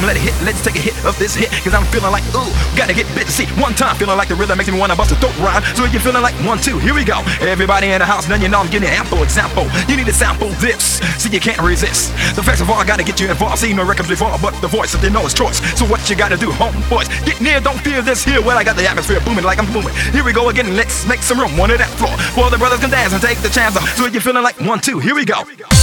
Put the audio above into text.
let it hit. Let's take a hit of this hit, cause I'm feeling like, ooh, gotta get busy. One time, feeling like the rhythm makes me wanna bust a throat rhyme. So if you're feeling like 1, 2, here we go. Everybody in the house, now you know I'm giving you an ample example. You need to sample this, so you can't resist. So first of all, I gotta get you involved. Seen no records before, but the voice that they know is choice. So what you gotta do, homeboys, get near, don't fear this here. Well, I got the atmosphere booming like I'm booming. Here we go again, let's make some room, one of that floor, for the brothers can dance and take the chance off. So if you're feeling like 1, 2, here we go.